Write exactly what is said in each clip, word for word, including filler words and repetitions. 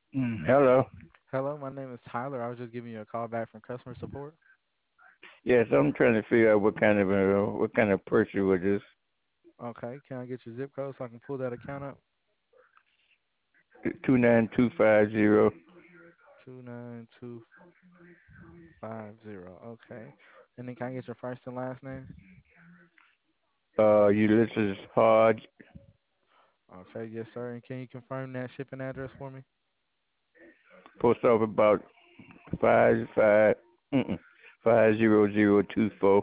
Mm, hello. Hello, my name is Tyler. I was just giving you a call back from customer support. Yes, I'm trying to figure out what kind of uh, what kind of purchase was this. Okay, can I get your zip code so I can pull that account up? Two nine two five zero. two nine two five zero. Okay. And then can I get your first and last name? Uh, Ulysses Hodge. Okay, yes, sir. And can you confirm that shipping address for me? Post office about five five mm-mm, five zero zero two four.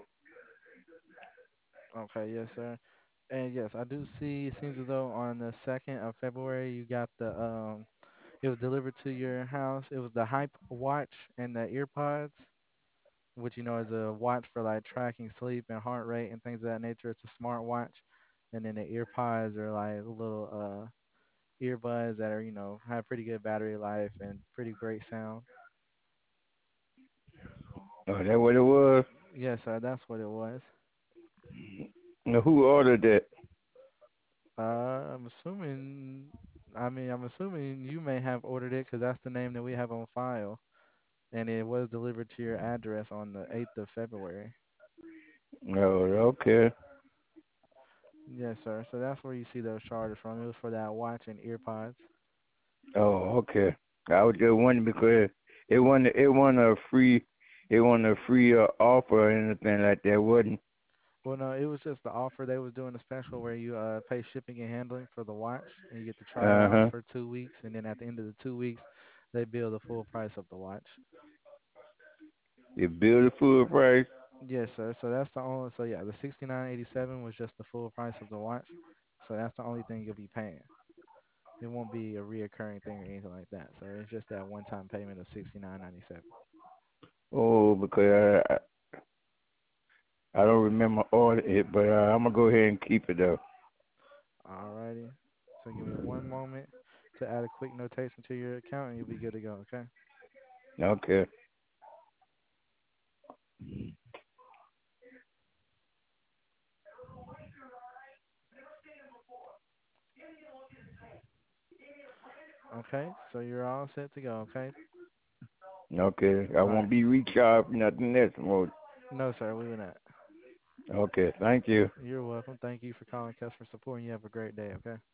Okay, yes, sir. And yes, I do see it seems as though on the second of February you got the um it was delivered to your house. It was the Hype watch and the earpods, which you know is a watch for like tracking sleep and heart rate and things of that nature. It's a smart watch, and then the earpods are like little uh earbuds that are you know have pretty good battery life and pretty great sound. Oh, that what it was? Yes, sir, that's what it was. Now, who ordered that? Uh, I'm assuming. I mean, I'm assuming you may have ordered it because that's the name that we have on file, and it was delivered to your address on the eighth of February. Oh, okay. Yes, sir. So that's where you see those charges from. It was for that watch and earpods. Oh, okay. I was just wondering because it wasn't it wasn't a free it wasn't a free uh, offer or anything like that, wasn't? Well, no, it was just the offer they was doing a special where you uh pay shipping and handling for the watch, and you get to try it Uh out huh. for two weeks, and then at the end of the two weeks, they bill the full price of the watch. You bill the full price. Yes, sir. So that's the only. So yeah, the sixty nine eighty seven was just the full price of the watch. So that's the only thing you'll be paying. It won't be a reoccurring thing or anything like that. So it's just that one time payment of sixty nine ninety seven. Oh, because I I don't remember ordering it, but uh, I'm gonna go ahead and keep it though. Alrighty. So give me one moment to add a quick notation to your account, and you'll be good to go. Okay. Okay. Okay. So you're all set to go. Okay. Okay. I All right. won't be recharged for nothing else more. No, sir, we will not. Okay. Thank you. You're welcome. Thank you for calling customer support, and you have a great day, okay?